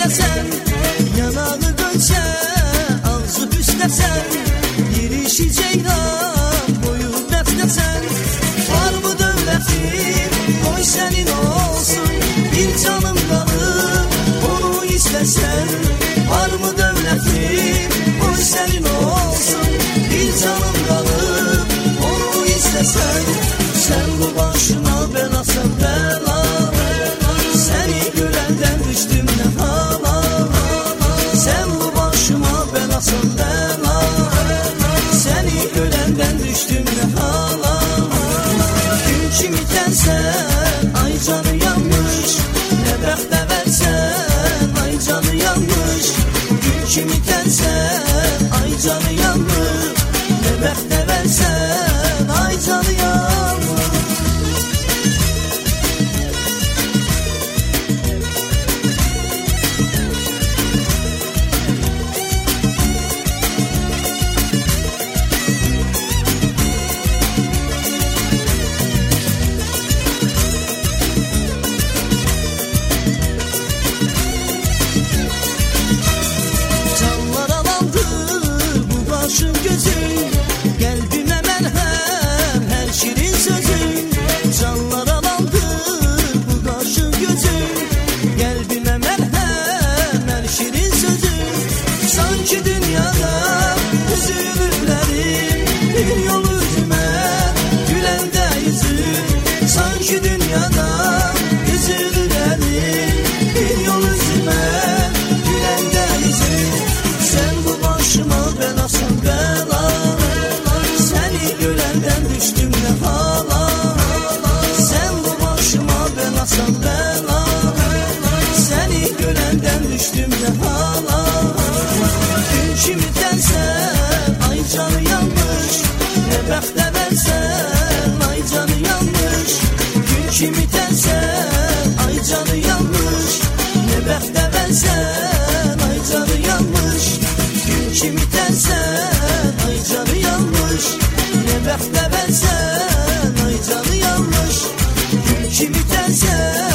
istesen, yanağı dönse, ağzı püslesen, girişi ceylan, boyu defnesen. Var mı dövlətin, koy senin olsun, bir canım kalır, onu istesen. Var mı dövlətin, koy senin olsun, bir canım kalır, onu istesen. Sen bu başıma belasın bela, seni görenden düştüm ne hala. Sen bu başıma belasın bela, seni görenden düştüm ne hala. Gün kimi tensen, ay canı yanmış, ne bəxtə versen, ay canı yanmış. Gün kimi tensen, ay canı yanmış, ne bəxtə versen, ay canı yanmış. Başın gözün, kalbime merhem, her şirin sözün. Canlar alandı bu başın gözün, kalbime merhem, her şirin sözün. Sanki dünyada üzülürlerim, bir yol üzüme, gülende yüzün. Sanki dünyada üzülürlerim, bir yol üzüme, gülende yüzün. Sen bu başıma belasın bela, seni görenden düştüm ne hala. Sen bu başıma belasın bela, seni görenden düştüm ne hala. Gün kimi tensen, ay canı yanmış, ne bəxtə versen, ay canı yanmış. Gün kimi tensen, ay canı yanmış, ne bəxtə versen, ay canı yanmış. Gün kimi tensen, ay canı yanmış, ne bəxtə versen, ay canı yanmış. Gün kimi tensen,